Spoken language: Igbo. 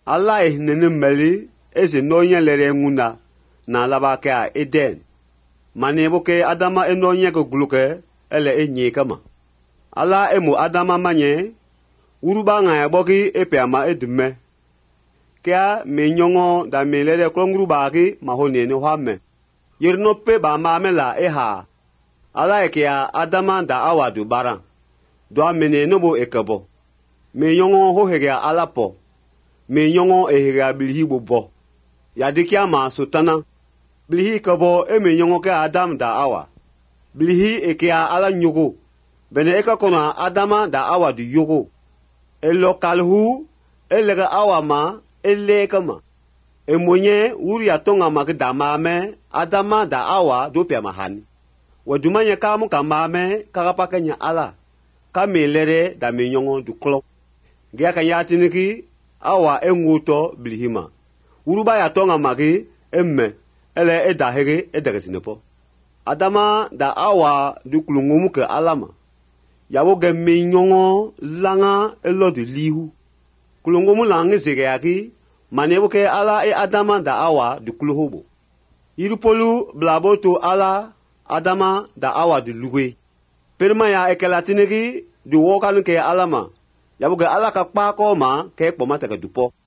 ala nene meli eze n'onye lere nguna na labake a Eden mane boke adama enonye go gluke ele enyi kama ala emu adama manye uruba nga ya bogi epe ama edume kia me nyongo da me lere klongru bagi mahone ne hwame yirno pe ba mamela eha ala ekia adama da awadu bara do amene nobo ekabo me nyongo ho hega alapo me nyongo ehega bilhi bobo ya dikia ma sutana bilhi kabo e me nyongo ke adam da awa bilhi ekia ala nyugo bene eka kona adama da awadu yugo elo kalhu elega awa ma ele kama emonye uri atonga magdama me adama da awa do pia mahani wadumanya kamu kamame kakapakanya ala kamelere da menyongo du klo gya kanyatiniki awa enguto bilhima uruba ya tonga magi emme ele edahege edagesinepo adama da awa du klungumu ke alama yawo ge menyongo langa elo de lihu klungumu langi zegeyaki manebo ke ala e adama da awa du kluhubo irupolu blaboto ala adama da awa du luwe perma ya ekelatinegi du wokan ke alama yabuga ala ka kpa ko ma ke kpoma ta dupo